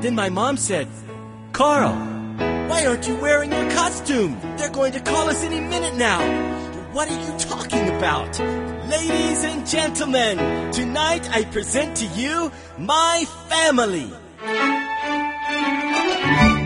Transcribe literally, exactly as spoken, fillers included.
Then my mom said, "Carl, why aren't you wearing your costume? They're going to call us any minute now." "What are you talking about?" "Ladies and gentlemen, tonight I present to you my family."